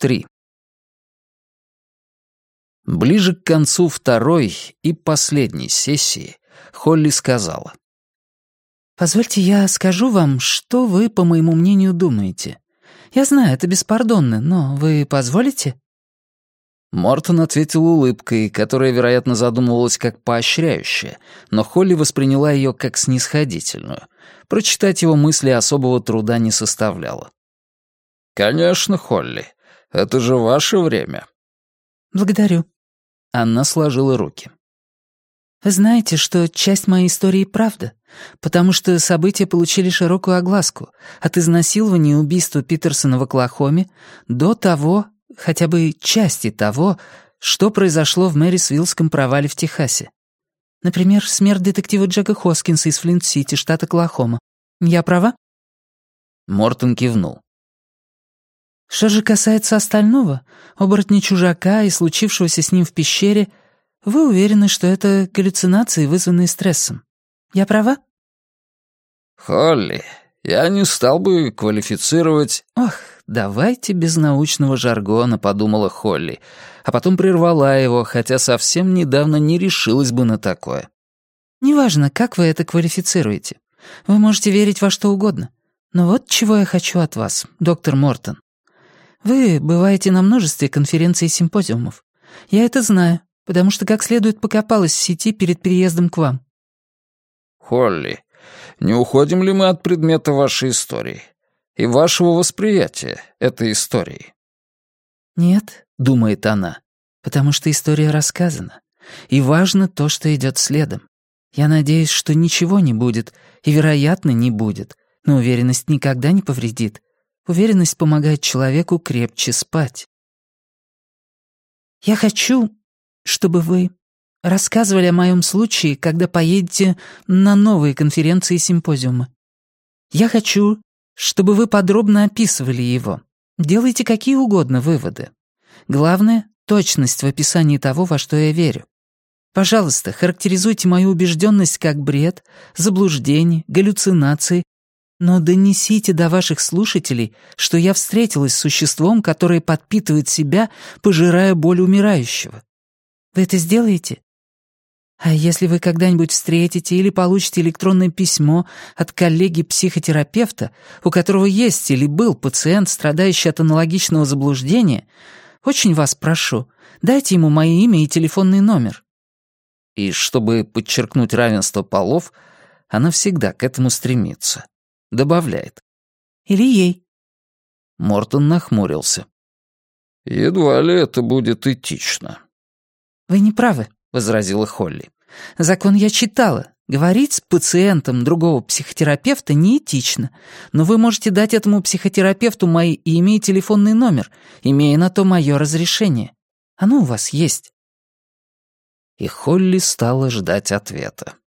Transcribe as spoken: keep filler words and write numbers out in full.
три. Ближе к концу второй и последней сессии Холли сказала. «Позвольте я скажу вам, что вы, по моему мнению, думаете. Я знаю, это беспардонно, но вы позволите?» Мортон ответил улыбкой, которая, вероятно, задумывалась как поощряющая, но Холли восприняла ее как снисходительную. Прочитать его мысли особого труда не составляло. «Конечно, Холли. Это же ваше время». «Благодарю». Она сложила руки. «Вы знаете, что часть моей истории правда, потому что события получили широкую огласку, от изнасилования и убийства Питерсона в Оклахоме до того, хотя бы части того, что произошло в Мэрисвиллском провале в Техасе. Например, смерть детектива Джека Хоскинса из Флинт-Сити, штат Оклахома. Я права?» Мортон кивнул. «Что же касается остального, оборотня-чужака и случившегося с ним в пещере, вы уверены, что это галлюцинации, вызванные стрессом. Я права?» «Холли, я не стал бы квалифицировать...» «Ох, давайте без научного жаргона», — подумала Холли, а потом прервала его, хотя совсем недавно не решилась бы на такое. «Неважно, как вы это квалифицируете. Вы можете верить во что угодно. Но вот чего я хочу от вас, доктор Мортон. Вы бываете на множестве конференций и симпозиумов. Я это знаю, потому что как следует покопалась в сети перед переездом к вам». «Холли, не уходим ли мы от предмета вашей истории и вашего восприятия этой истории?» «Нет», — думает она, — «потому что история рассказана, и важно то, что идет следом. Я надеюсь, что ничего не будет, и, вероятно, не будет, но уверенность никогда не повредит. Уверенность помогает человеку крепче спать. Я хочу, чтобы вы рассказывали о моем случае, когда поедете на новые конференции и симпозиумы. Я хочу, чтобы вы подробно описывали его. Делайте какие угодно выводы. Главное — точность в описании того, во что я верю. Пожалуйста, характеризуйте мою убежденность как бред, заблуждение, галлюцинации, но донесите до ваших слушателей, что я встретилась с существом, которое подпитывает себя, пожирая боль умирающего. Вы это сделаете? А если вы когда-нибудь встретите или получите электронное письмо от коллеги-психотерапевта, у которого есть или был пациент, страдающий от аналогичного заблуждения, очень вас прошу, дайте ему мое имя и телефонный номер». И чтобы подчеркнуть равенство полов, она всегда к этому стремится. Добавляет. «Или ей». Мортон нахмурился. «Едва ли это будет этично». «Вы не правы», — возразила Холли. «Закон я читала. Говорить с пациентом другого психотерапевта неэтично, но вы можете дать этому психотерапевту мои имя и телефонный номер, имея на то мое разрешение. Оно у вас есть». И Холли стала ждать ответа.